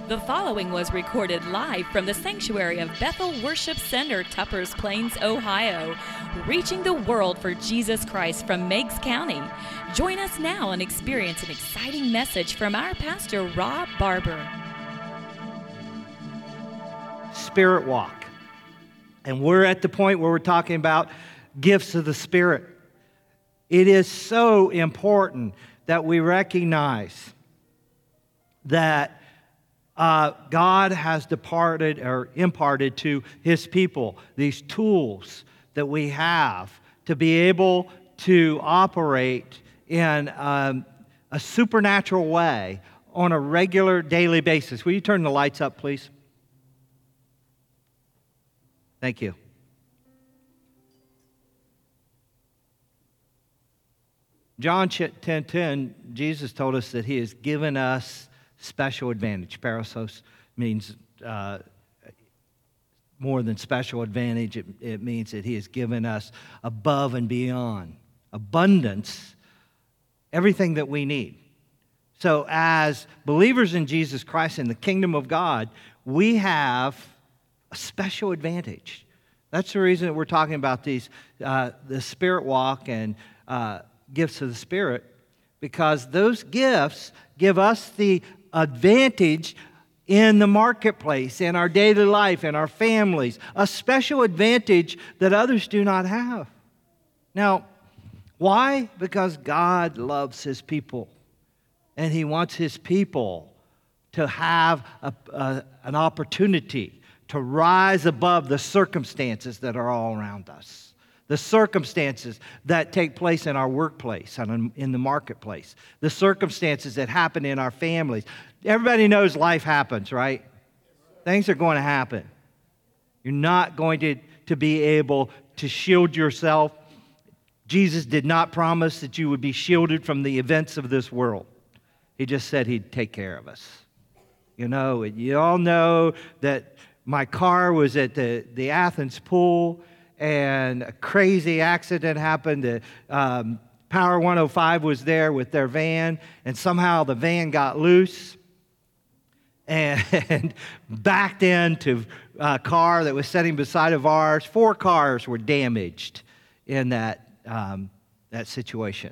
The following was recorded live from the sanctuary of Bethel Worship Center, Tuppers Plains, Ohio, reaching the world for Jesus Christ from Meigs County. Join us now and experience an exciting message from our pastor, Rob Barber. Spirit walk. And we're at the point where we're talking about gifts of the Spirit. It is so important that we recognize that God has departed or imparted to His people these tools that we have to be able to operate in a supernatural way on a regular daily basis. Will you turn the lights up, please? Thank you. John 10:10, Jesus told us that He has given us special advantage. Parasos means more than special advantage. It means that He has given us above and beyond abundance, everything that we need. So as believers in Jesus Christ in the kingdom of God, we have a special advantage. That's the reason that we're talking about these, the Spirit walk and gifts of the Spirit, because those gifts give us the advantage in the marketplace, in our daily life, in our families, a special advantage that others do not have. Now, why? Because God loves His people, and He wants His people to have an opportunity to rise above the circumstances that are all around us. The circumstances that take place in our workplace and in the marketplace. The circumstances that happen in our families. Everybody knows life happens, right? Things are going to happen. You're not going to be able to shield yourself. Jesus did not promise that you would be shielded from the events of this world. He just said He'd take care of us. You know, you all know that my car was at the Athens pool, and a crazy accident happened. Power 105 was there with their van, and somehow the van got loose and backed into a car that was sitting beside of ours. 4 cars were damaged in that situation.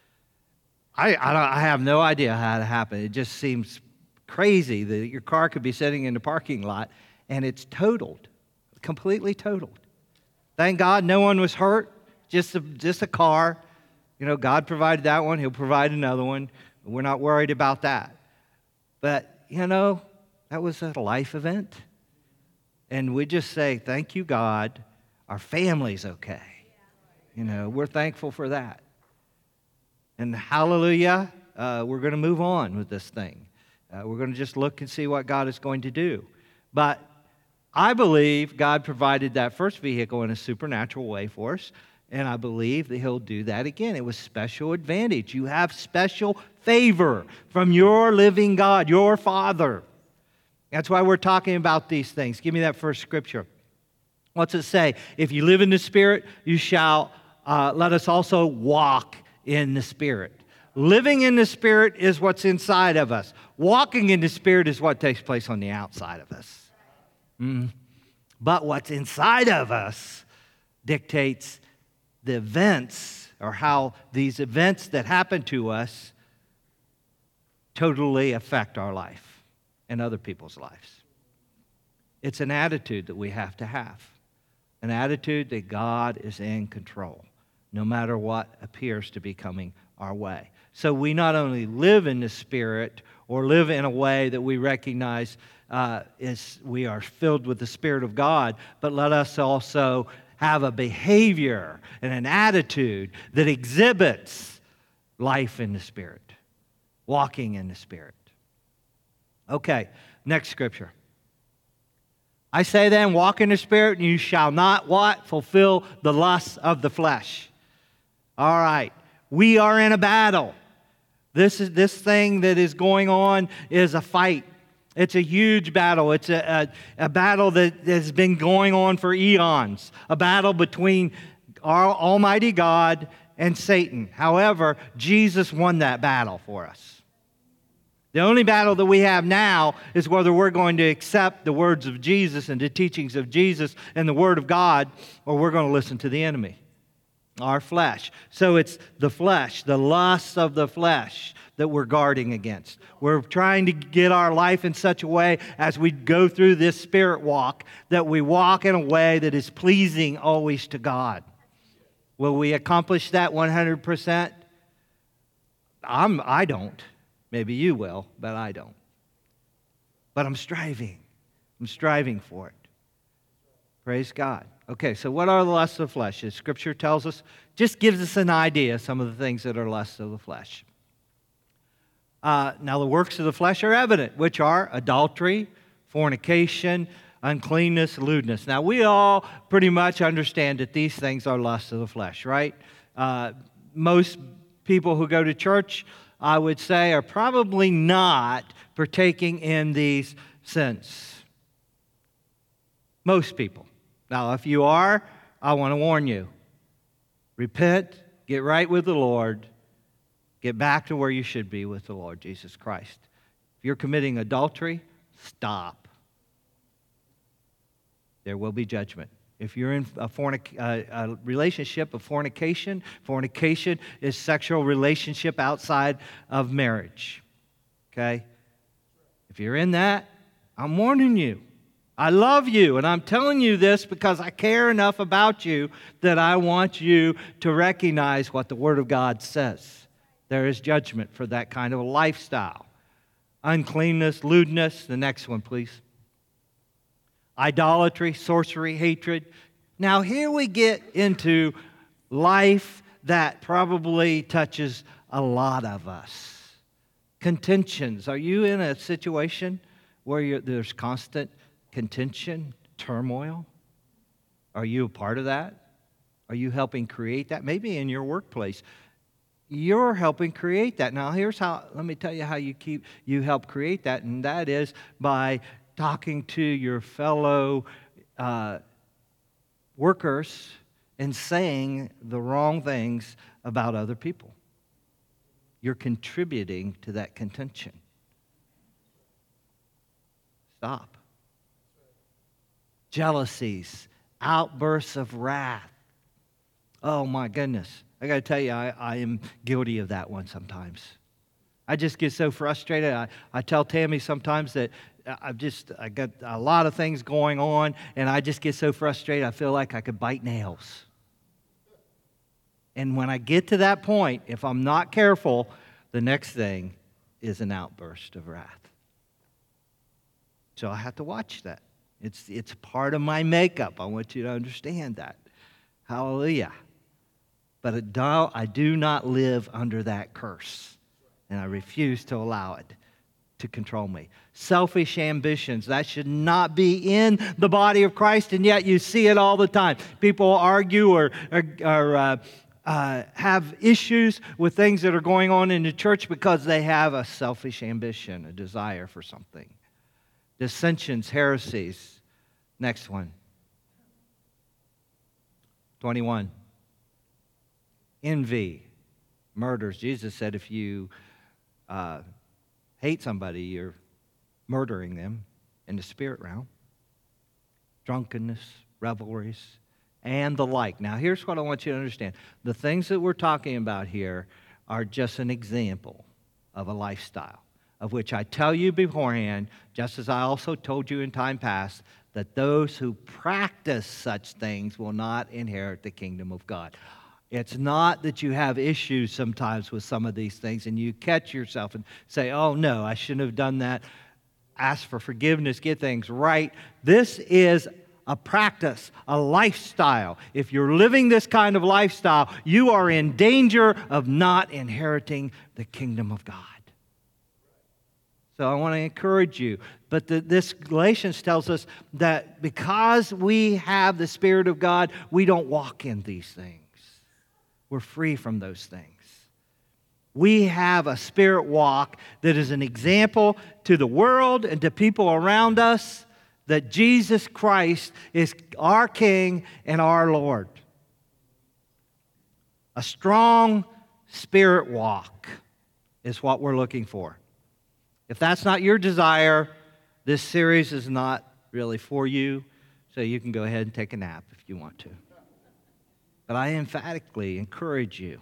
I have no idea how it happened. It just seems crazy that your car could be sitting in the parking lot and it's totaled, completely totaled. Thank God no one was hurt, just a car. You know, God provided that one. He'll provide another one. We're not worried about that. But, you know, that was a life event. And we just say, thank you, God. Our family's okay. You know, we're thankful for that. And hallelujah, we're going to move on with this thing. We're going to just look and see what God is going to do. But I believe God provided that first vehicle in a supernatural way for us, and I believe that He'll do that again. It was special advantage. You have special favor from your living God, your Father. That's why we're talking about these things. Give me that first scripture. What's it say? If you live in the Spirit, you shall let us also walk in the Spirit. Living in the Spirit is what's inside of us. Walking in the Spirit is what takes place on the outside of us. But what's inside of us dictates the events, or how these events that happen to us totally affect our life and other people's lives. It's an attitude that we have to have, an attitude that God is in control, no matter what appears to be coming our way. So we not only live in the Spirit or live in a way that we recognize we are filled with the Spirit of God, but let us also have a behavior and an attitude that exhibits life in the Spirit, walking in the Spirit. Okay, next scripture. I say then, walk in the Spirit, and you shall not what? Fulfill the lusts of the flesh. All right, we are in a battle. This thing that is going on is a fight. It's a huge battle. It's a battle that has been going on for eons, a battle between our Almighty God and Satan. However, Jesus won that battle for us. The only battle that we have now is whether we're going to accept the words of Jesus and the teachings of Jesus and the Word of God, or we're going to listen to the enemy, our flesh. So it's the flesh, the lusts of the flesh that we're guarding against. We're trying to get our life in such a way as we go through this spirit walk that we walk in a way that is pleasing always to God. Will we accomplish that 100%? I don't. Maybe you will, but I don't. But I'm striving. I'm striving for it. Praise God. Okay, so what are the lusts of the flesh? As Scripture tells us, just gives us an idea of some of the things that are lusts of the flesh. Now, the works of the flesh are evident, which are adultery, fornication, uncleanness, lewdness. Now, we all pretty much understand that these things are lusts of the flesh, right? Most people who go to church, I would say, are probably not partaking in these sins. Most people. Now, if you are, I want to warn you. Repent, get right with the Lord, get back to where you should be with the Lord Jesus Christ. If you're committing adultery, stop. There will be judgment. If you're in a relationship of fornication, fornication is sexual relationship outside of marriage. Okay? If you're in that, I'm warning you. I love you, and I'm telling you this because I care enough about you that I want you to recognize what the Word of God says. There is judgment for that kind of a lifestyle. Uncleanness, lewdness, the next one, please. Idolatry, sorcery, hatred. Now, here we get into life that probably touches a lot of us. Contentions. Are you in a situation where there's constant contention, turmoil? Are you a part of that? Are you helping create that? Maybe in your workplace, you're helping create that. Now, let me tell you how you help create that, and that is by talking to your fellow workers and saying the wrong things about other people. You're contributing to that contention. Stop. Jealousies, outbursts of wrath. Oh my goodness. I got to tell you, I am guilty of that one sometimes. I just get so frustrated. I tell Tammy sometimes that I got a lot of things going on, and I just get so frustrated I feel like I could bite nails. And when I get to that point, if I'm not careful, the next thing is an outburst of wrath. So I have to watch that. It's part of my makeup. I want you to understand that. Hallelujah. But I do not live under that curse, and I refuse to allow it to control me. Selfish ambitions, that should not be in the body of Christ, and yet you see it all the time. People argue or have issues with things that are going on in the church because they have a selfish ambition, a desire for something. Dissensions, heresies. Next one. 21. Envy, murders. Jesus said if you hate somebody, you're murdering them in the spirit realm. Drunkenness, revelries, and the like. Now, here's what I want you to understand. The things that we're talking about here are just an example of a lifestyle, of which I tell you beforehand, just as I also told you in time past, that those who practice such things will not inherit the kingdom of God. It's not that you have issues sometimes with some of these things and you catch yourself and say, oh no, I shouldn't have done that. Ask for forgiveness, get things right. This is a practice, a lifestyle. If you're living this kind of lifestyle, you are in danger of not inheriting the kingdom of God. So I want to encourage you. But this Galatians tells us that because we have the Spirit of God, we don't walk in these things. We're free from those things. We have a spirit walk that is an example to the world and to people around us that Jesus Christ is our King and our Lord. A strong spirit walk is what we're looking for. If that's not your desire, this series is not really for you, so you can go ahead and take a nap if you want to. But I emphatically encourage you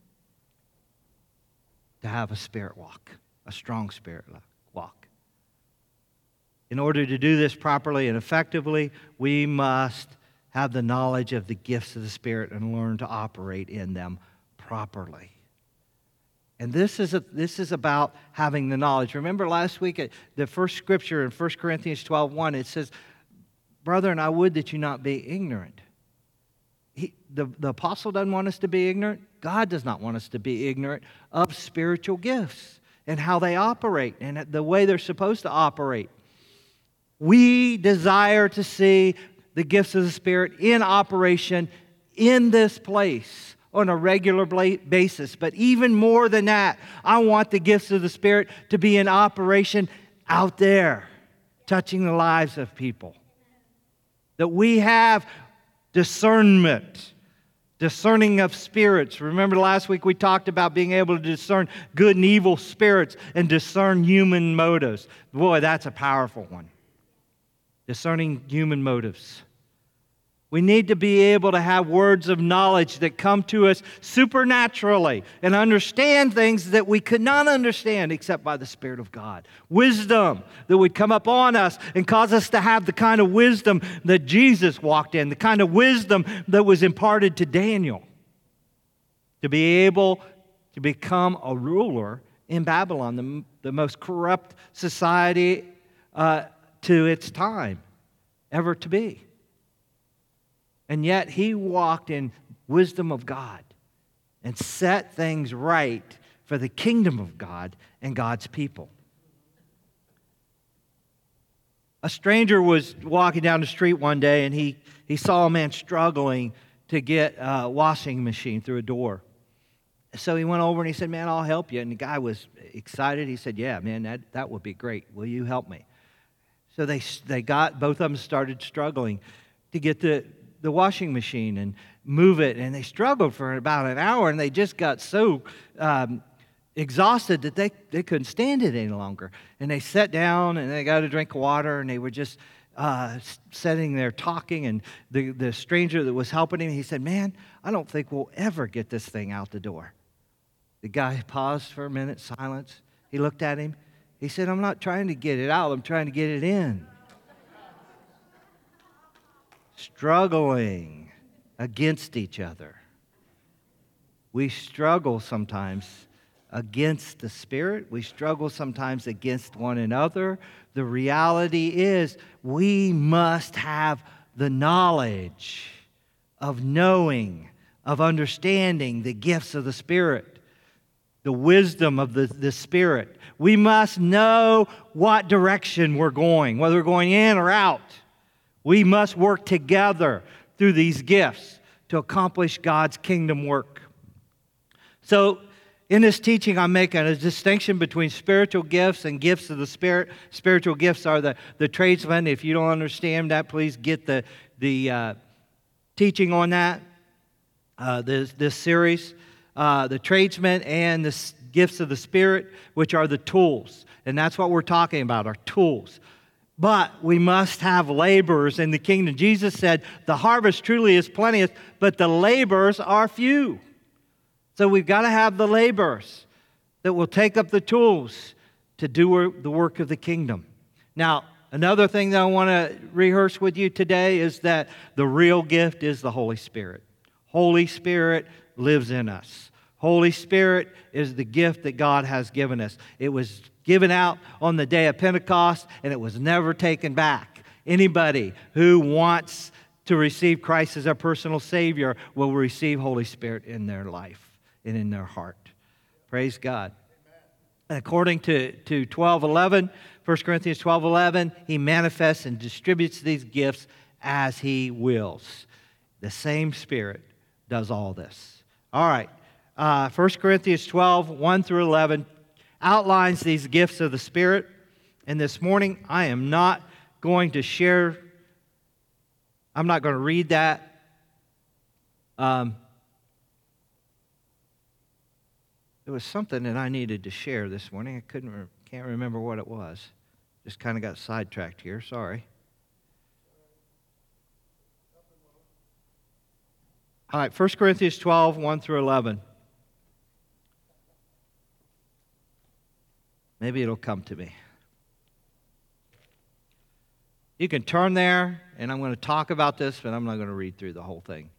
to have a spirit walk, a strong spirit walk. In order to do this properly and effectively, we must have the knowledge of the gifts of the Spirit and learn to operate in them properly. And this is about having the knowledge. Remember last week, the first scripture in 1 Corinthians 12:1, it says, "Brethren, I would that you not be ignorant." The apostle doesn't want us to be ignorant. God does not want us to be ignorant of spiritual gifts and how they operate and the way they're supposed to operate. We desire to see the gifts of the Spirit in operation in this place on a regular basis. But even more than that, I want the gifts of the Spirit to be in operation out there, touching the lives of people. That we have discernment, discerning of spirits. Remember last week we talked about being able to discern good and evil spirits and discern human motives. Boy, that's a powerful one. Discerning human motives. We need to be able to have words of knowledge that come to us supernaturally and understand things that we could not understand except by the Spirit of God. Wisdom that would come upon us and cause us to have the kind of wisdom that Jesus walked in, the kind of wisdom that was imparted to Daniel. To be able to become a ruler in Babylon, the most corrupt society to its time ever to be. And yet he walked in wisdom of God and set things right for the kingdom of God and God's people. A stranger was walking down the street one day and he saw a man struggling to get a washing machine through a door. So he went over and he said, "Man, I'll help you." And the guy was excited. He said, "Yeah, man, that would be great. Will you help me?" So they got, both of them started struggling to get the washing machine and move it. And they struggled for about an hour, and they just got so exhausted that they couldn't stand it any longer. And they sat down, and they got a drink of water, and they were just sitting there talking. And the stranger that was helping him, he said, "Man, I don't think we'll ever get this thing out the door." The guy paused for a minute, silence. He looked at him. He said, "I'm not trying to get it out. I'm trying to get it in." Struggling against each other. We struggle sometimes against the Spirit. We struggle sometimes against one another. The reality is we must have the knowledge of knowing, of understanding the gifts of the Spirit, the wisdom of the Spirit. We must know what direction we're going, whether we're going in or out. We must work together through these gifts to accomplish God's kingdom work. So, in this teaching, I'm making a distinction between spiritual gifts and gifts of the Spirit. Spiritual gifts are the tradesmen. If you don't understand that, please get the teaching on that, this series. The tradesmen and the gifts of the Spirit, which are the tools. And that's what we're talking about, our tools. But we must have laborers in the kingdom. Jesus said, "The harvest truly is plenteous, but the laborers are few." So we've got to have the laborers that will take up the tools to do the work of the kingdom. Now, another thing that I want to rehearse with you today is that the real gift is the Holy Spirit. Holy Spirit lives in us. Holy Spirit is the gift that God has given us. It was given out on the day of Pentecost, and it was never taken back. Anybody who wants to receive Christ as their personal Savior will receive Holy Spirit in their life and in their heart. Praise God. And according to 12:11, 1 Corinthians 12:11, He manifests and distributes these gifts as He wills. The same Spirit does all this. All right. 1 Corinthians 12, 1 through 11 outlines these gifts of the Spirit. And this morning, I am not going to share, I'm not going to read that. There was something that I needed to share this morning. I can't remember what it was. Just kind of got sidetracked here. Sorry. All right, 1 Corinthians 12, 1 through 11. Maybe it'll come to me. You can turn there, and I'm going to talk about this, but I'm not going to read through the whole thing.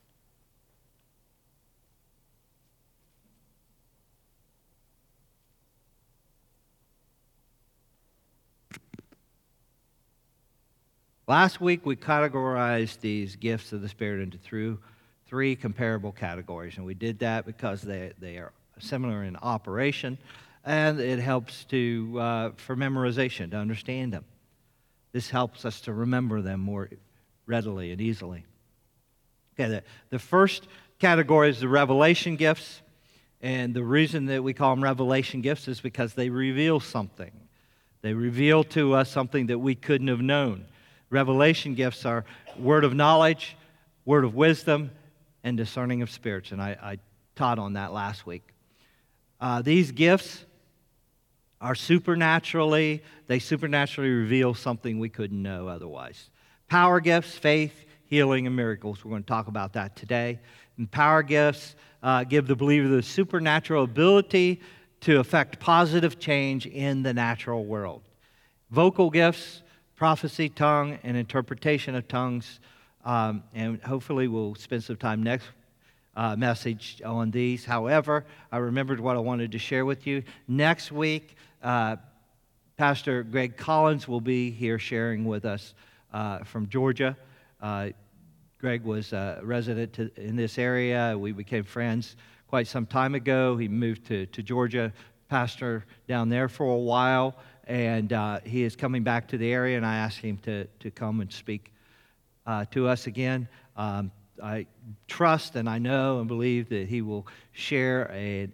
Last week, we categorized these gifts of the Spirit into three comparable categories, and we did that because they are similar in operation, and it helps for memorization, to understand them. This helps us to remember them more readily and easily. Okay, the first category is the revelation gifts, and the reason that we call them revelation gifts is because they reveal something. They reveal to us something that we couldn't have known. Revelation gifts are word of knowledge, word of wisdom, and discerning of spirits, and I taught on that last week. These gifts are supernaturally reveal something we couldn't know otherwise. Power gifts, faith, healing, and miracles. We're going to talk about that today. And power gifts give the believer the supernatural ability to affect positive change in the natural world. Vocal gifts, prophecy, tongue, and interpretation of tongues. And hopefully we'll spend some time next message on these. However, I remembered what I wanted to share with you. Next week, Pastor Greg Collins will be here sharing with us from Georgia. Greg was a resident in this area. We became friends quite some time ago. He moved to Georgia, pastor down there for a while, and he is coming back to the area, and I asked him to come and speak to us again. I trust and I know and believe that he will share an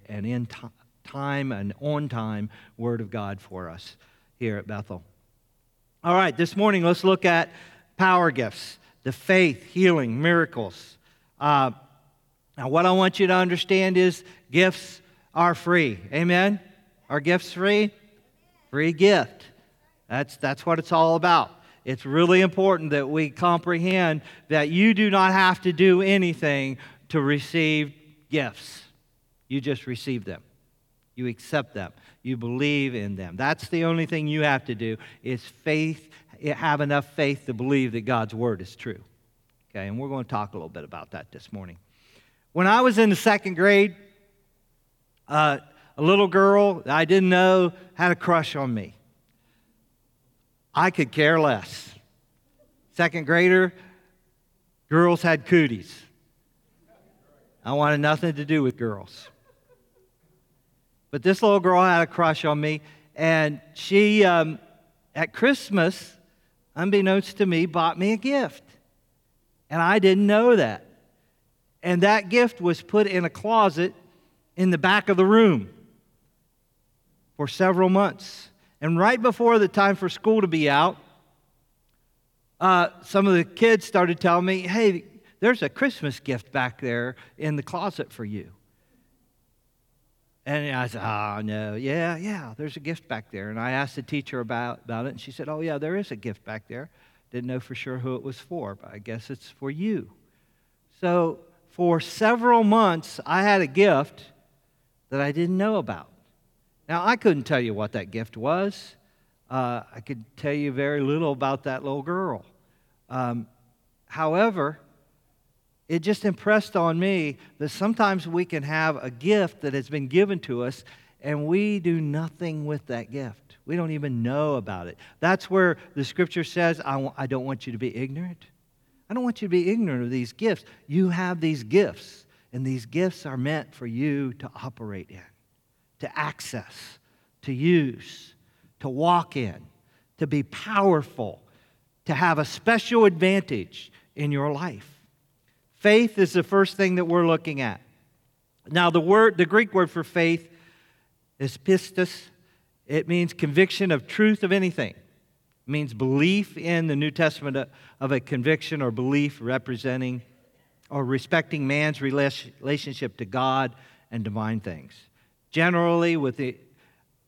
on-time Word of God for us here at Bethel. All right, this morning let's look at power gifts, the faith, healing, miracles. Now what I want you to understand is gifts are free. Amen? Are gifts free? Free gift. That's what it's all about. It's really important that we comprehend that you do not have to do anything to receive gifts. You just receive them. You accept them. You believe in them. That's the only thing you have to do is have enough faith to believe that God's Word is true. Okay, and we're going to talk a little bit about that this morning. When I was in the second grade, a little girl that I didn't know had a crush on me. I could care less. Second grader, girls had cooties. I wanted nothing to do with girls. But this little girl had a crush on me, and she, at Christmas, unbeknownst to me, bought me a gift. And I didn't know that. And that gift was put in a closet in the back of the room for several months. And right before the time for school to be out, some of the kids started telling me, hey, there's a Christmas gift back there in the closet for you. And I said, oh, no, yeah, there's a gift back there. And I asked the teacher about it, and she said, oh, yeah, there is a gift back there. Didn't know for sure who it was for, but I guess it's for you. So for several months, I had a gift that I didn't know about. Now, I couldn't tell you what that gift was. I could tell you very little about that little girl. However, it just impressed on me that sometimes we can have a gift that has been given to us and we do nothing with that gift. We don't even know about it. That's where the Scripture says, I don't want you to be ignorant. I don't want you to be ignorant of these gifts. You have these gifts, and these gifts are meant for you to operate in, to access, to use, to walk in, to be powerful, to have a special advantage in your life. Faith is the first thing that we're looking at. Now, the Greek word for faith is pistis. It means conviction of truth of anything. It means belief in the New Testament of a conviction or belief representing or respecting man's relationship to God and divine things. Generally, with the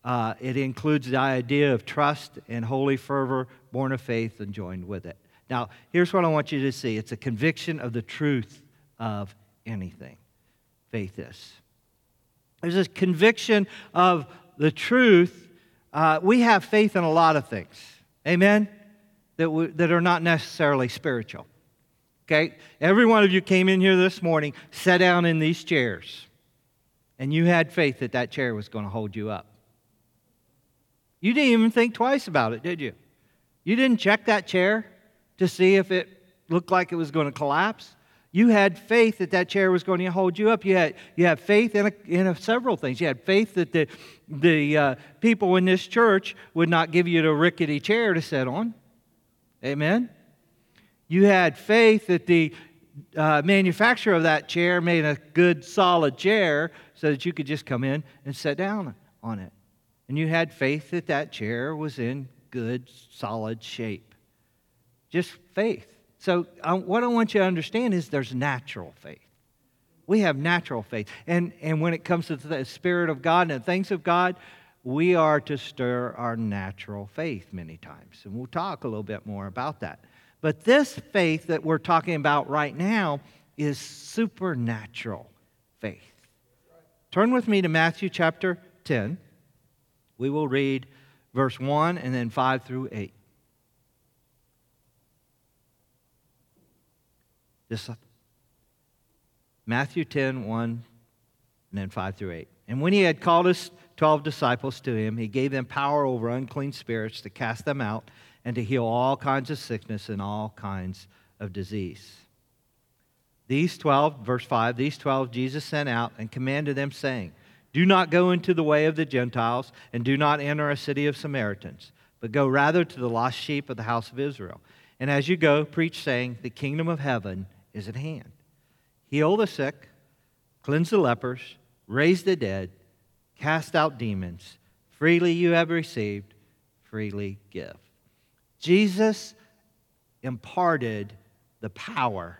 It includes the idea of trust and holy fervor, born of faith and joined with it. Now, here's what I want you to see. It's a conviction of the truth of anything. Faith is. There's this conviction of the truth. We have faith in a lot of things. Amen? That are not necessarily spiritual. Okay? Every one of you came in here this morning, sat down in these chairs, and you had faith that that chair was going to hold you up. You didn't even think twice about it, did you? You didn't check that chair to see if it looked like it was going to collapse. You had faith that that chair was going to hold you up. You had faith in several things. You had faith that the people in this church would not give you the rickety chair to sit on. Amen? You had faith that the manufacturer of that chair made a good, solid chair so that you could just come in and sit down on it. And you had faith that that chair was in good, solid shape. Just faith. So what I want you to understand is there's natural faith. We have natural faith. And when it comes to the Spirit of God and the things of God, we are to stir our natural faith many times. And we'll talk a little bit more about that. But this faith that we're talking about right now is supernatural faith. Turn with me to Matthew chapter 10. We will read verse 1 and then 5 through 8. Matthew 10, 1, and then 5 through 8. And when he had called his 12 disciples to him, he gave them power over unclean spirits to cast them out and to heal all kinds of sickness and all kinds of disease. These 12, verse 5, these 12 Jesus sent out and commanded them, saying, do not go into the way of the Gentiles, and do not enter a city of Samaritans, but go rather to the lost sheep of the house of Israel. And as you go, preach, saying, the kingdom of heaven is at hand. Heal the sick, cleanse the lepers, raise the dead, cast out demons. Freely you have received, freely give. Jesus imparted the power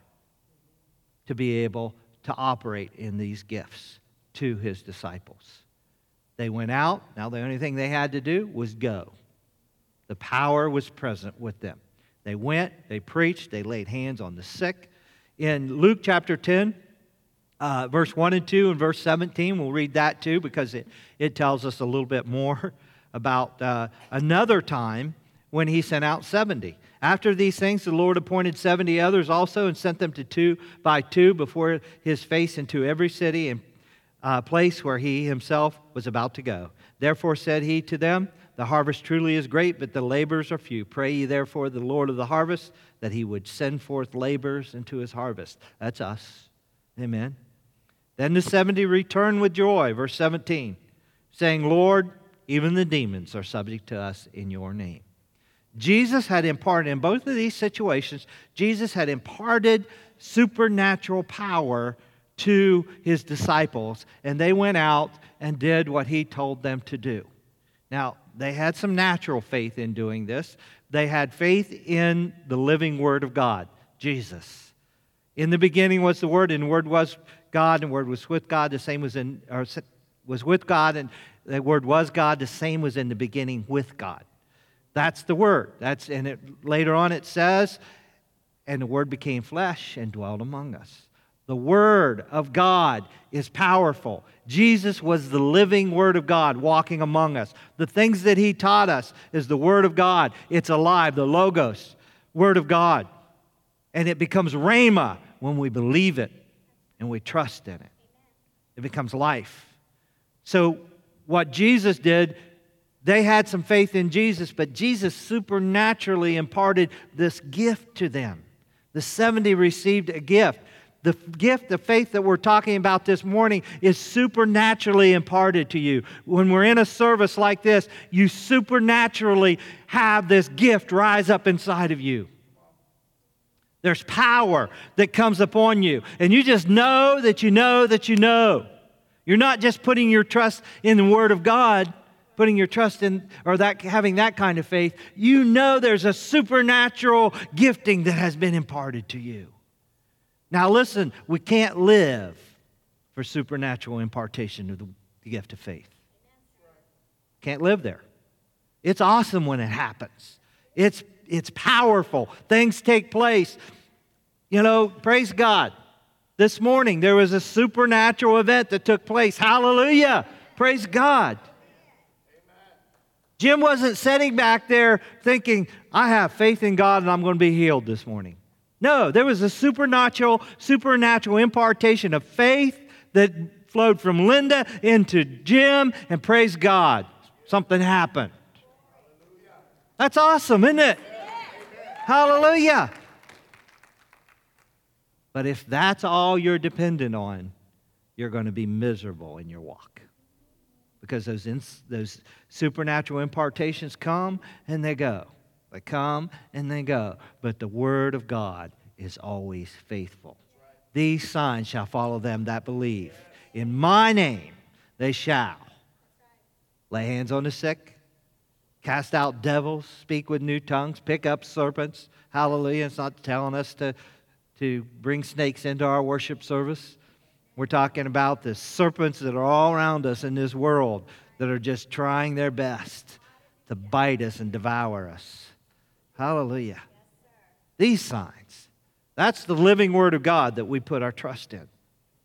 to be able to operate in these gifts to his disciples. They went out. Now the only thing they had to do was go. The power was present with them. They went, they preached, they laid hands on the sick. In Luke chapter 10, verse 1 and 2 and verse 17, we'll read that too because it tells us a little bit more about another time when he sent out 70. After these things, the Lord appointed 70 others also and sent them to 2 by 2 before his face into every city and place where he himself was about to go. Therefore said he to them, the harvest truly is great, but the laborers are few. Pray ye therefore the Lord of the harvest that he would send forth laborers into his harvest. That's us. Amen. Then the 70 returned with joy, verse 17, saying, Lord, even the demons are subject to us in your name. Jesus had imparted, in both of these situations, Jesus had imparted supernatural power to his disciples, and they went out and did what he told them to do. Now, they had some natural faith in doing this. They had faith in the living Word of God, Jesus. In the beginning was the Word, and the Word was God, and the Word was with God. The same was with God, and the Word was God. The same was in the beginning with God. That's the Word. Later on it says, and the Word became flesh and dwelt among us. The Word of God is powerful. Jesus was the living Word of God walking among us. The things that He taught us is the Word of God. It's alive, the Logos, Word of God. And it becomes Rhema when we believe it and we trust in it. It becomes life. So what Jesus did, they had some faith in Jesus, but Jesus supernaturally imparted this gift to them. The 70 received a gift. The gift of faith that we're talking about this morning is supernaturally imparted to you. When we're in a service like this, you supernaturally have this gift rise up inside of you. There's power that comes upon you. And you just know that you know that you know. You're not just putting your trust in the Word of God, putting your trust in, or having that kind of faith. You know there's a supernatural gifting that has been imparted to you. Now listen, we can't live for supernatural impartation of the gift of faith. Can't live there. It's awesome when it happens. It's powerful. Things take place. You know, praise God. This morning there was a supernatural event that took place. Hallelujah. Praise God. Jim wasn't sitting back there thinking, I have faith in God and I'm going to be healed this morning. No, there was a supernatural impartation of faith that flowed from Linda into Jim, and praise God, something happened. That's awesome, isn't it? Hallelujah. But if that's all you're dependent on, you're going to be miserable in your walk. Because those supernatural impartations come and they go. They come and they go. But the Word of God is always faithful. These signs shall follow them that believe. In my name they shall lay hands on the sick, cast out devils, speak with new tongues, pick up serpents. Hallelujah. It's not telling us to bring snakes into our worship service. We're talking about the serpents that are all around us in this world that are just trying their best to bite us and devour us. Hallelujah. These signs. That's the living Word of God that we put our trust in.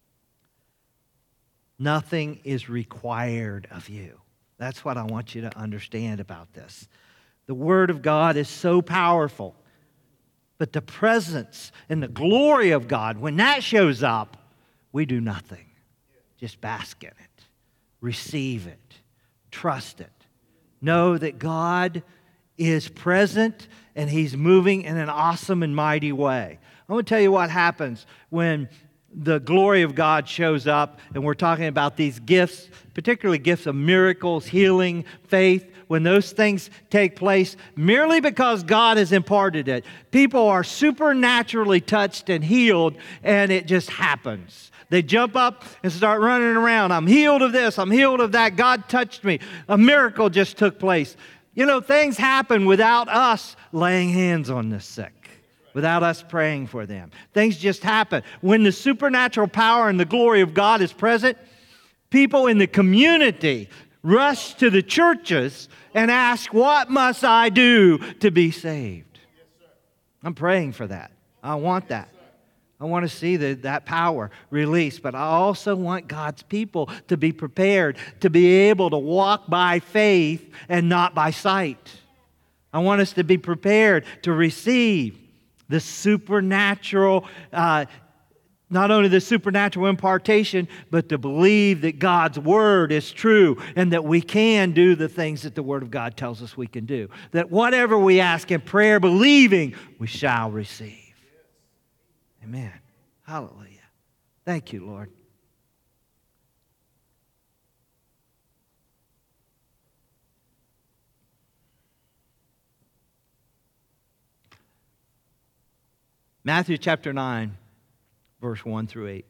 Nothing is required of you. That's what I want you to understand about this. The Word of God is so powerful. But the presence and the glory of God, when that shows up, we do nothing. Just bask in it. Receive it. Trust it. Know that God is present and He's moving in an awesome and mighty way. I want to tell you what happens when the glory of God shows up, and we're talking about these gifts, particularly gifts of miracles, healing, faith. When those things take place, merely because God has imparted it, people are supernaturally touched and healed, and it just happens. They jump up and start running around. I'm healed of this. I'm healed of that. God touched me. A miracle just took place. You know, things happen without us laying hands on the sick, without us praying for them. Things just happen. When the supernatural power and the glory of God is present, people in the community rush to the churches and ask, what must I do to be saved? I'm praying for that. I want that. I want to see that power released, but I also want God's people to be prepared to be able to walk by faith and not by sight. I want us to be prepared to receive the supernatural, not only the supernatural impartation, but to believe that God's Word is true and that we can do the things that the Word of God tells us we can do. That whatever we ask in prayer, believing, we shall receive. Amen. Hallelujah. Thank you, Lord. Matthew chapter 9, verse 1 through 8.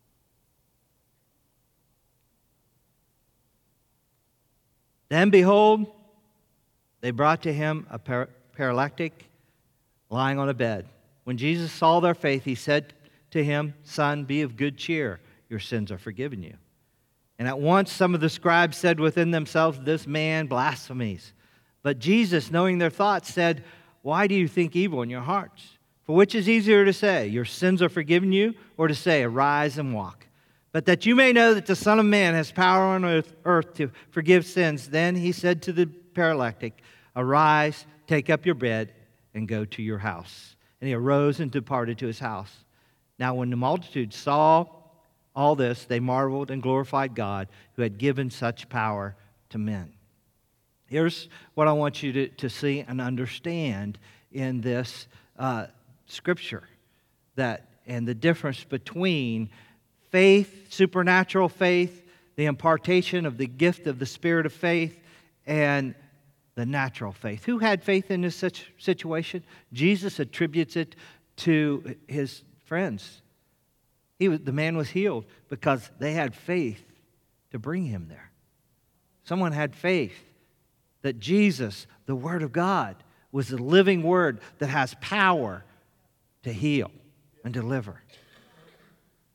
Then behold, they brought to him a paralytic lying on a bed. When Jesus saw their faith, he said to him, Son, be of good cheer. Your sins are forgiven you. And at once some of the scribes said within themselves, This man blasphemies. But Jesus, knowing their thoughts, said, Why do you think evil in your hearts? For which is easier to say, Your sins are forgiven you, or to say, Arise and walk? But that you may know that the Son of Man has power on earth to forgive sins. Then he said to the paralytic, Arise, take up your bed, and go to your house. And he arose and departed to his house. Now when the multitude saw all this, they marveled and glorified God, who had given such power to men. Here's what I want you to see and understand in this Scripture, and the difference between faith, supernatural faith, the impartation of the gift of the Spirit of faith, and the natural faith. Who had faith in this situation? Jesus attributes it to his friends. The man was healed because they had faith to bring him there. Someone had faith that Jesus, the Word of God, was the living Word that has power to heal and deliver.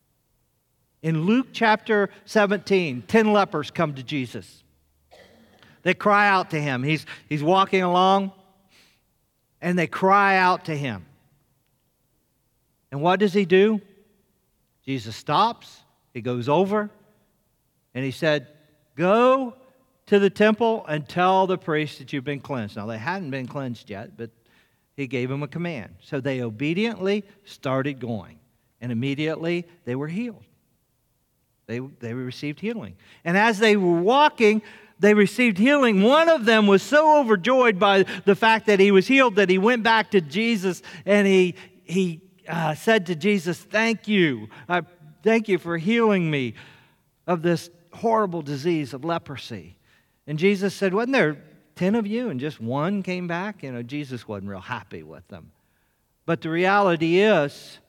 In Luke chapter 17, 10 lepers come to Jesus. They cry out to him. He's walking along, and they cry out to him. And what does he do? Jesus stops. He goes over, and he said, "Go to the temple and tell the priests that you've been cleansed." Now, they hadn't been cleansed yet, but he gave them a command. So they obediently started going, and immediately they were healed. They received healing. And as they were walking, they received healing. One of them was so overjoyed by the fact that he was healed that he went back to Jesus and he said to Jesus, "Thank you. Thank you for healing me of this horrible disease of leprosy." And Jesus said, "Wasn't there 10 of you and just one came back?" Jesus wasn't real happy with them. But the reality is,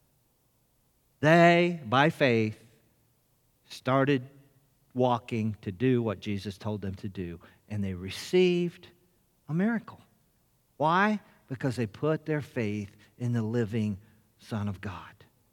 they, by faith, started walking to do what Jesus told them to do, and they received a miracle. Why? Because they put their faith in the living Son of God.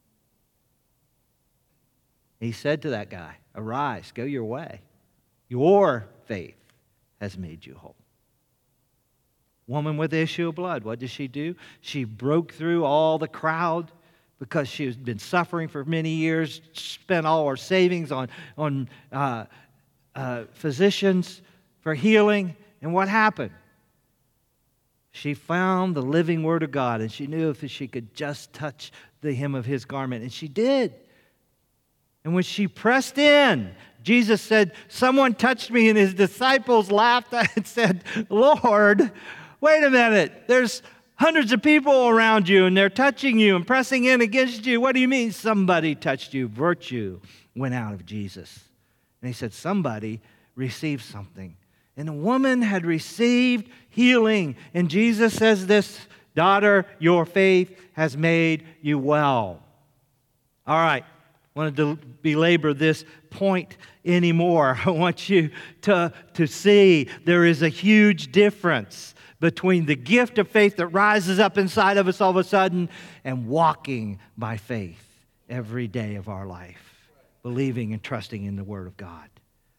He said to that guy, "Arise, go your way. Your faith has made you whole." Woman with the issue of blood, what did she do? She broke through all the crowd because she had been suffering for many years, spent all her savings on physicians for healing. And what happened? She found the living Word of God, and she knew if she could just touch the hem of His garment, and she did. And when she pressed in, Jesus said, "Someone touched me," and His disciples laughed and said, "Lord, wait a minute. There's hundreds of people around you, and they're touching you and pressing in against you. What do you mean somebody touched you?" Virtue went out of Jesus. And He said, somebody received something. And the woman had received healing. And Jesus says this, "Daughter, your faith has made you well." All right. I want to belabor this point anymore. I want you to see there is a huge difference between the gift of faith that rises up inside of us all of a sudden and walking by faith every day of our life, believing and trusting in the Word of God.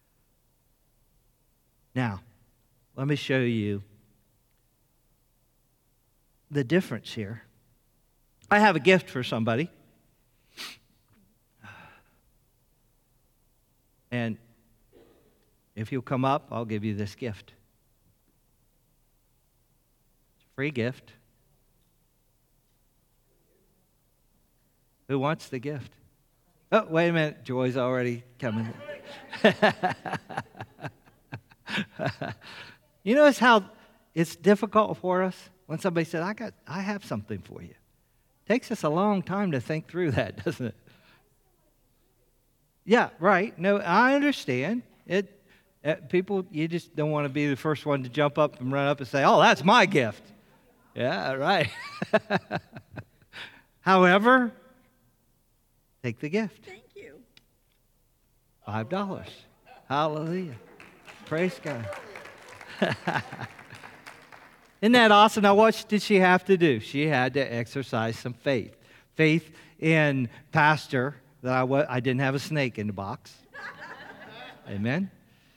Now, let me show you the difference here. I have a gift for somebody. And if you'll come up, I'll give you this gift. Free gift. Who wants the gift? Oh, wait a minute. Joy's already coming. You notice how it's difficult for us when somebody says, I have something for you. It takes us a long time to think through that, doesn't it? Yeah, right. No, I understand. People, you just don't want to be the first one to jump up and run up and say, "Oh, that's my gift." Yeah, right. However, take the gift. Thank you. $5. Hallelujah. Praise God. Isn't that awesome? Now, what did she have to do? She had to exercise some faith. Faith in Pastor that I didn't have a snake in the box. Amen.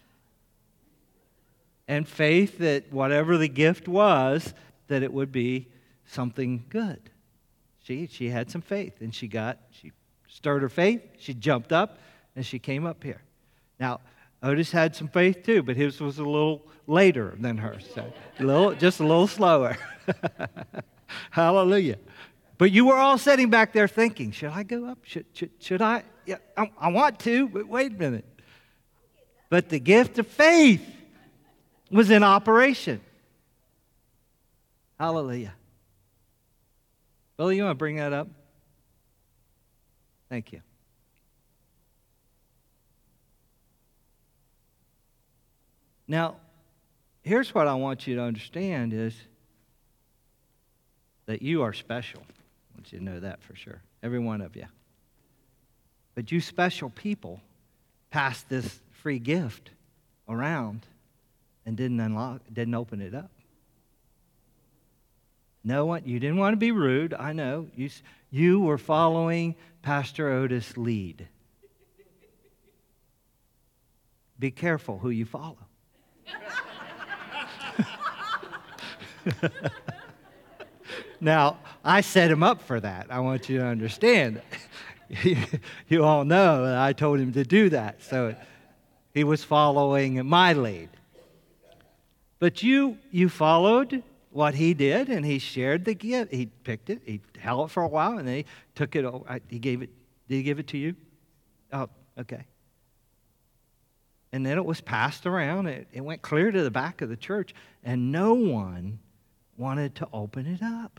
And faith that whatever the gift was, that it would be something good. She had some faith, and she stirred her faith, she jumped up, and she came up here. Now, Otis had some faith too, but his was a little later than hers, so just a little slower. Hallelujah. But you were all sitting back there thinking, should I go up? Should I? Yeah, I want to, but wait a minute. But the gift of faith was in operation. Hallelujah. Billy, you want to bring that up? Thank you. Now, here's what I want you to understand is that you are special. I want you to know that for sure. Every one of you. But you special people passed this free gift around and didn't open it up. No one, you didn't want to be rude, I know. You were following Pastor Otis' lead. Be careful who you follow. Now, I set him up for that. I want you to understand. You all know that I told him to do that. So he was following my lead. But you followed what he did, and he shared the gift. He picked it. He held it for a while, and then he took it. He gave it. Did he give it to you? Oh, okay. And then it was passed around. It went clear to the back of the church, and no one wanted to open it up.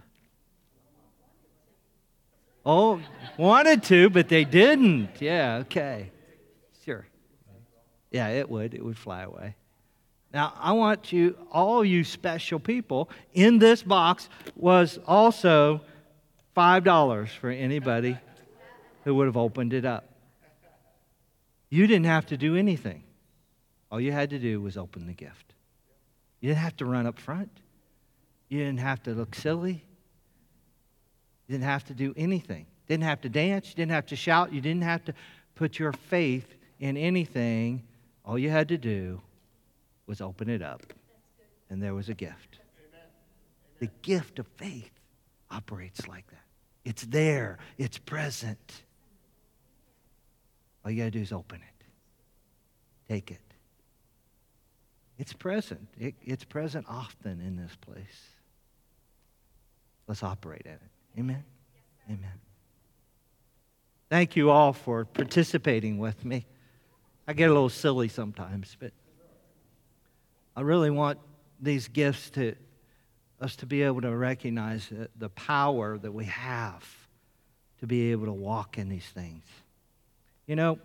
Oh, wanted to, but they didn't. Yeah, okay. Sure. Yeah, it would fly away. Now, I want you, all you special people, in this box was also $5 for anybody who would have opened it up. You didn't have to do anything. All you had to do was open the gift. You didn't have to run up front. You didn't have to look silly. You didn't have to do anything. You didn't have to dance. You didn't have to shout. You didn't have to put your faith in anything. All you had to do was open it up, and there was a gift. The gift of faith operates like that. It's there. It's present. All you got to do is open it. Take it. It's present. It's present often in this place. Let's operate in it. Amen? Amen. Thank you all for participating with me. I get a little silly sometimes, but I really want these gifts to us to be able to recognize the power that we have to be able to walk in these things. You know,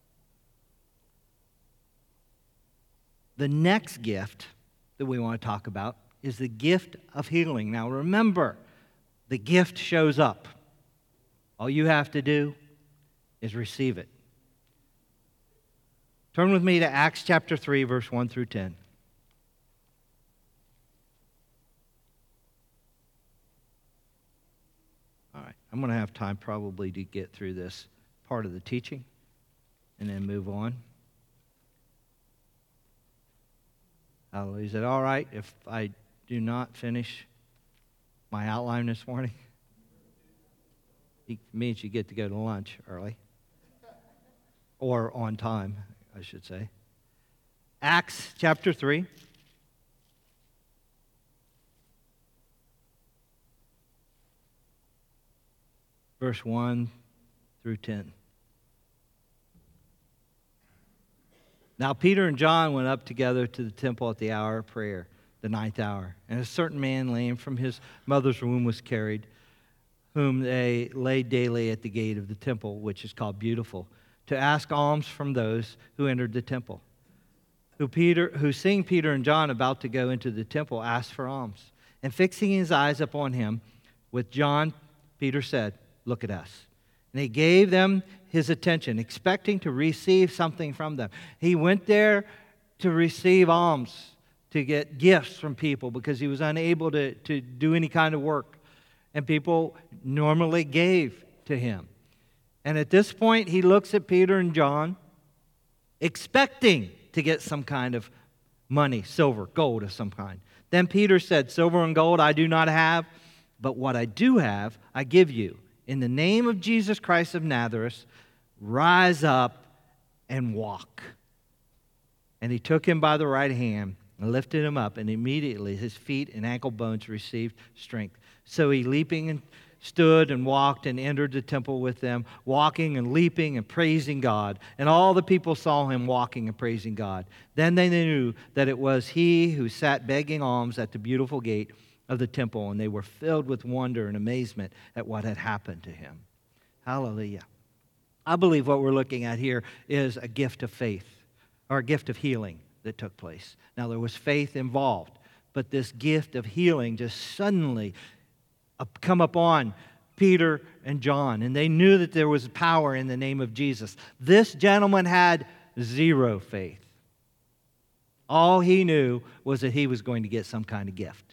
the next gift that we want to talk about is the gift of healing. Now remember, the gift shows up. All you have to do is receive it. Turn with me to Acts chapter 3, verse 1 through 10. All right, I'm going to have time probably to get through this part of the teaching and then move on. Hallelujah. Is it all right if I do not finish my outline this morning? It means you get to go to lunch early. Or on time, I should say. Acts chapter 3. Verse 1 through 10. Now Peter and John went up together to the temple at the hour of prayer, the 9th hour. And a certain man lame from his mother's womb was carried, whom they laid daily at the gate of the temple, which is called Beautiful, to ask alms from those who entered the temple. Who seeing Peter and John about to go into the temple, asked for alms. And fixing his eyes upon him, with John, Peter said, "Look at us." And he gave them his attention, expecting to receive something from them. He went there to receive alms, to get gifts from people, because he was unable to do any kind of work. And people normally gave to him. And at this point, he looks at Peter and John, expecting to get some kind of money, silver, gold of some kind. Then Peter said, "Silver and gold I do not have, but what I do have, I give you. In the name of Jesus Christ of Nazareth, rise up and walk." And he took him by the right hand and lifted him up, and immediately his feet and ankle bones received strength. So he leaping and stood and walked and entered the temple with them, walking and leaping and praising God. And all the people saw him walking and praising God. Then they knew that it was he who sat begging alms at the Beautiful gate of the temple, and they were filled with wonder and amazement at what had happened to him. Hallelujah. I believe what we're looking at here is a gift of faith, or a gift of healing that took place. Now, there was faith involved, but this gift of healing just suddenly come upon Peter and John, and they knew that there was power in the name of Jesus. This gentleman had zero faith. All he knew was that he was going to get some kind of gift.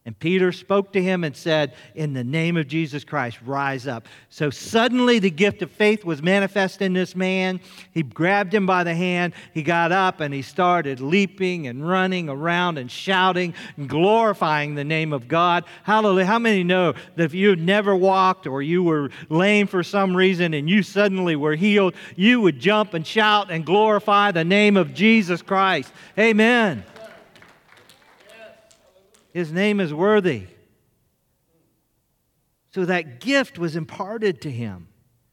And Peter spoke to him and said, in the name of Jesus Christ, rise up. So suddenly the gift of faith was manifest in this man. He grabbed him by the hand. He got up and he started leaping and running around and shouting and glorifying the name of God. Hallelujah. How many know that if you had never walked or you were lame for some reason and you suddenly were healed, you would jump and shout and glorify the name of Jesus Christ? Amen. His name is worthy. So that gift was imparted to him.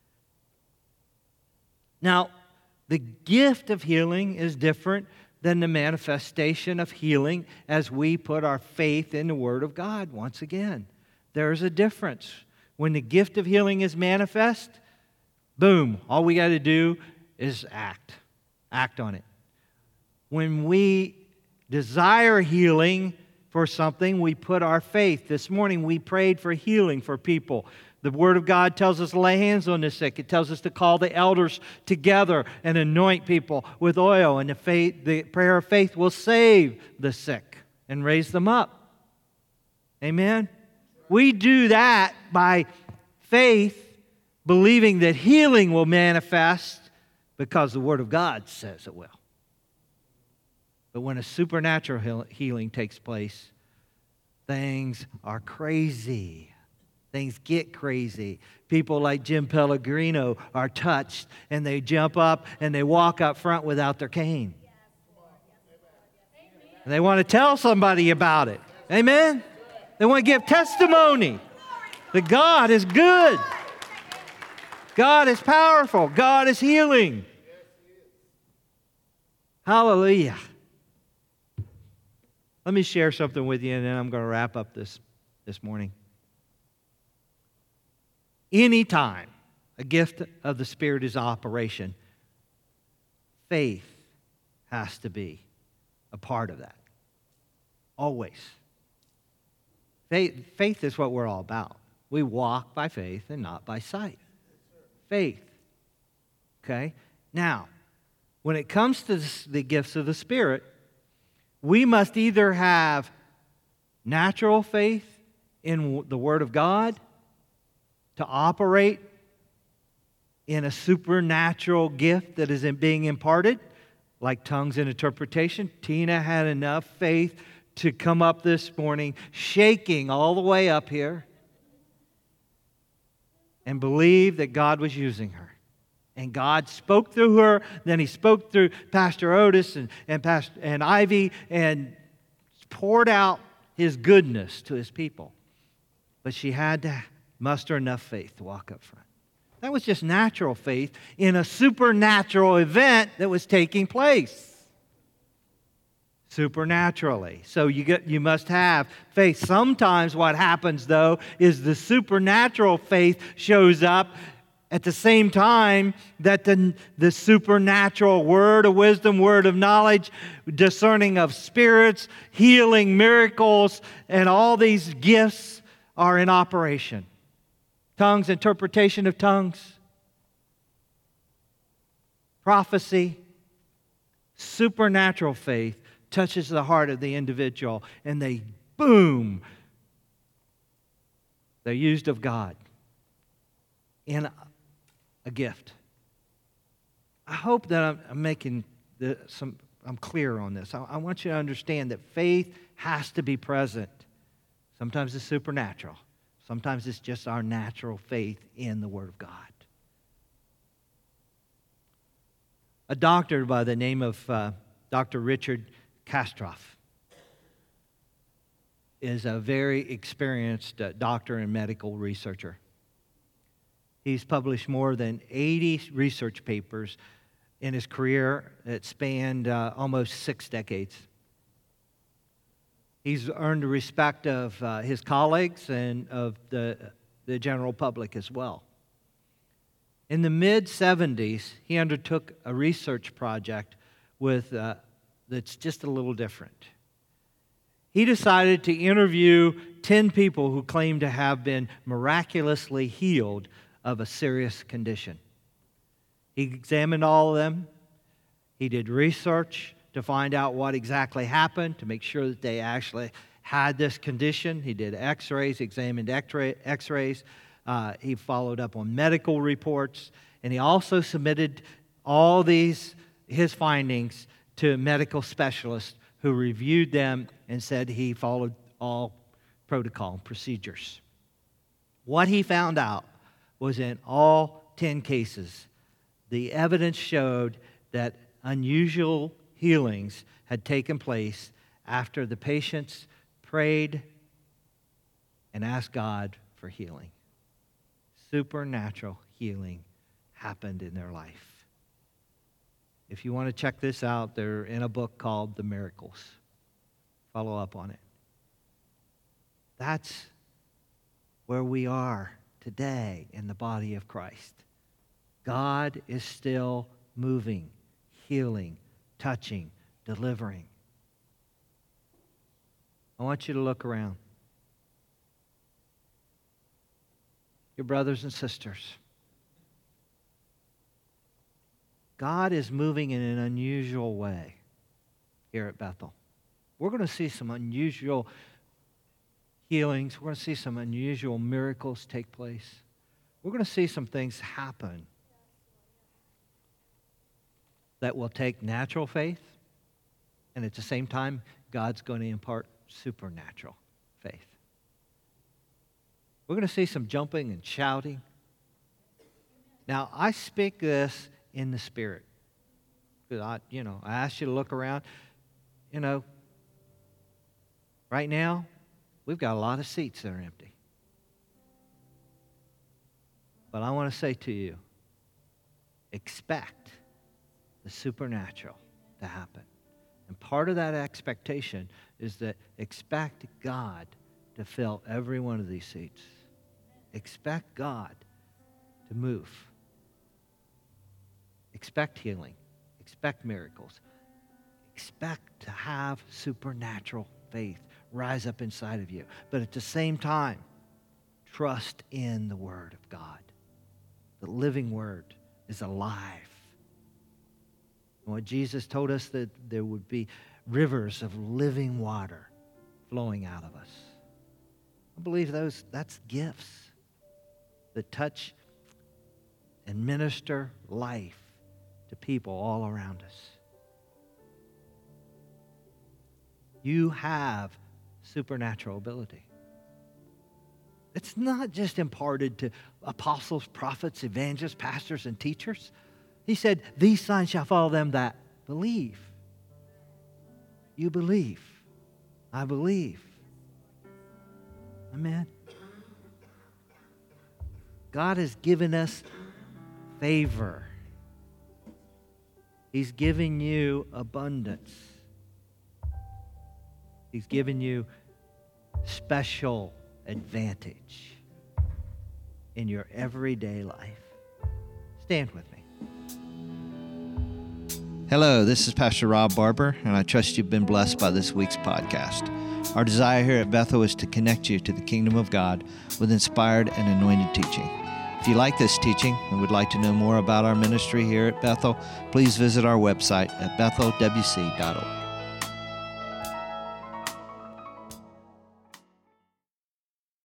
Now, the gift of healing is different than the manifestation of healing as we put our faith in the Word of God. Once again, there's a difference. When the gift of healing is manifest, boom, all we got to do is act. Act on it. When we desire healing for something, we put our faith. This morning we prayed for healing for people. The Word of God tells us to lay hands on the sick. It tells us to call the elders together and anoint people with oil. And the prayer of faith will save the sick and raise them up. Amen? We do that by faith, believing that healing will manifest because the Word of God says it will. But when a supernatural healing takes place, things are crazy. Things get crazy. People like Jim Pellegrino are touched, and they jump up and they walk up front without their cane. And they want to tell somebody about it. Amen? They want to give testimony that God is good. God is powerful. God is healing. Hallelujah. Let me share something with you, and then I'm going to wrap up this morning. Anytime a gift of the Spirit is in operation, faith has to be a part of that. Always. Faith is what we're all about. We walk by faith and not by sight. Faith. Okay? Now, when it comes to the gifts of the Spirit, we must either have natural faith in the Word of God to operate in a supernatural gift that is being imparted, like tongues and interpretation. Tina had enough faith to come up this morning, shaking all the way up here, and believe that God was using her. And God spoke through her. Then He spoke through Pastor Otis and Ivy and poured out His goodness to His people. But she had to muster enough faith to walk up front. That was just natural faith in a supernatural event that was taking place. Supernaturally. So you must have faith. Sometimes what happens, though, is the supernatural faith shows up at the same time that the supernatural word of wisdom, word of knowledge, discerning of spirits, healing, miracles, and all these gifts are in operation. Tongues, interpretation of tongues, prophecy, supernatural faith touches the heart of the individual, and they, boom, they're used of God in a gift. I hope that I'm clear on this. I want you to understand that faith has to be present. Sometimes it's supernatural. Sometimes it's just our natural faith in the Word of God. A doctor by the name of Dr. Richard Kastroff is a very experienced doctor and medical researcher. He's published more than 80 research papers in his career that spanned almost 6 decades. He's earned the respect of his colleagues and of the general public as well. In the mid-70s, he undertook a research project that's just a little different. He decided to interview 10 people who claimed to have been miraculously healed of a serious condition. He examined all of them. He did research to find out what exactly happened, to make sure that they actually had this condition. He did x-rays, examined x-rays. He followed up on medical reports. And he also submitted all his findings to medical specialists who reviewed them and said he followed all protocol and procedures. What he found out was in all 10 cases, the evidence showed that unusual healings had taken place after the patients prayed and asked God for healing. Supernatural healing happened in their life. If you want to check this out, they're in a book called The Miracles. Follow up on it. That's where we are today in the body of Christ. God is still moving, healing, touching, delivering. I want you to look around. Your brothers and sisters. God is moving in an unusual way here at Bethel. We're going to see some unusual healings. We're going to see some unusual miracles take place. We're going to see some things happen that will take natural faith, and at the same time, God's going to impart supernatural faith. We're going to see some jumping and shouting. Now, I speak this in the Spirit. Because I asked you to look around. Right now, we've got a lot of seats that are empty. But I want to say to you, expect the supernatural to happen. And part of that expectation is that expect God to fill every one of these seats. Expect God to move. Expect healing. Expect miracles. Expect to have supernatural faith rise up inside of you. But at the same time, trust in the Word of God. The living Word is alive. And what Jesus told us, that there would be rivers of living water flowing out of us. I believe that's gifts that touch and minister life to people all around us. You have supernatural ability. It's not just imparted to apostles, prophets, evangelists, pastors, and teachers. He said, these signs shall follow them that believe. You believe. I believe. Amen. God has given us favor. He's giving you abundance. He's given you special advantage in your everyday life. Stand with me. Hello, this is Pastor Rob Barber, and I trust you've been blessed by this week's podcast. Our desire here at Bethel is to connect you to the kingdom of God with inspired and anointed teaching. If you like this teaching and would like to know more about our ministry here at Bethel, please visit our website at bethelwc.org.